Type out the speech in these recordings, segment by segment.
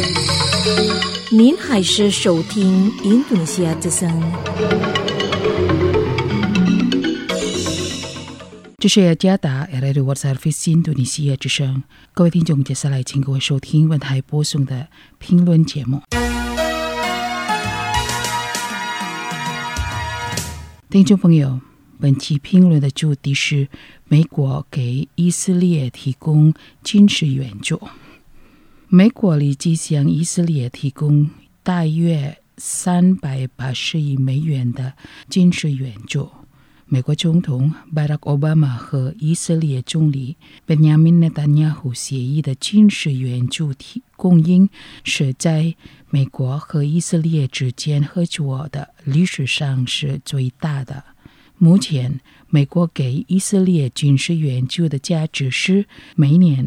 您还是收听印度尼西亚之声。 这是雅加达 Radio World Service 印度尼西亚之声。各位听众，接下来请各位收听文台播送的评论节目。听众朋友，本期评论的主题是美国给以色列提供军事援助。美国立即向以色列提供大约380亿美元的军事援助。美国总统巴拉克·奥巴马和以色列总理本雅明·内塔尼亚胡协议的军事援助供应是在美国和以色列之间合作的历史上是最大的。目前美国给以色列军事援助的价值是每年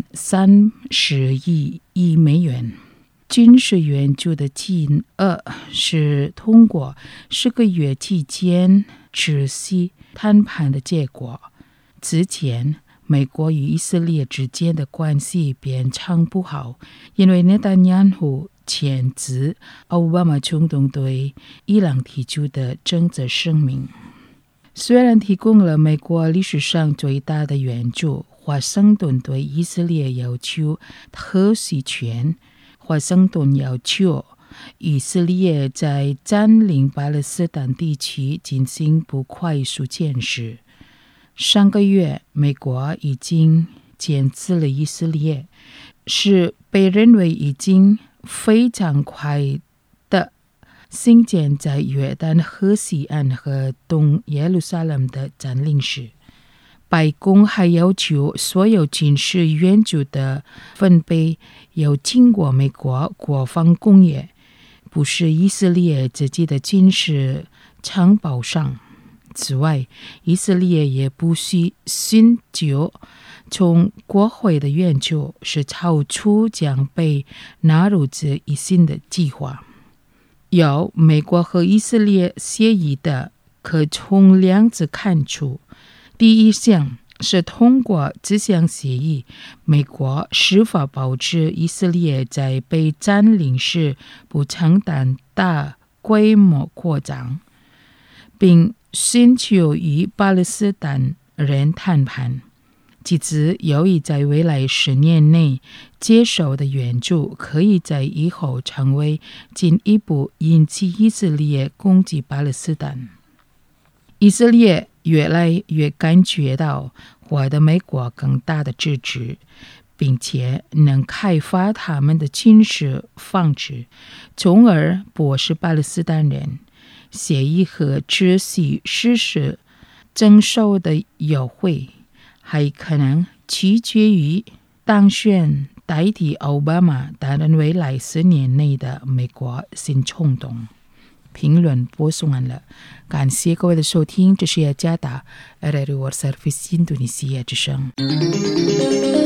30亿美元。军事援助的金额是通过10个月期间持续谈判的结果。之前美国与以色列之间的关系变常不好，因为内塔尼亚胡谴责奥巴马总统对伊朗提出的政治声明。虽然提供了美国历史上最大的援助，华盛顿对以色列要求特许权。华盛顿要求以色列在占领巴勒斯坦地区进行不快速建设。上个月，美国已经谴责了以色列，是被认为已经非常快的兴建在约旦河西岸和东耶路撒冷的占领时。白宫还要求所有军事援助的分配要经过美国国防工业，不是以色列自己的军事承包商。此外，以色列也不需寻求从国会的援助，是超出将被纳入这一新的计划。有美国和以色列协议的，可从两者看出。第一项是通过这项协议，美国是否保持以色列在被占领时不承担大规模扩张，并寻求与巴勒斯坦人谈判。其次，由于在未来10年内接受的援助可以在以后成为进一步引起以色列攻击巴勒斯坦。以色列越来越感觉到获得美国更大的支持，并且能开发他们的军事方式，从而迫使巴勒斯坦人。协议和持续实施征收的优惠，还可能取决于当选代替奥巴马担任未来10年内的美国新总统。评论播送完了，感谢各位的收听，这是雅加达 Radio World Service 印度尼西亚之声。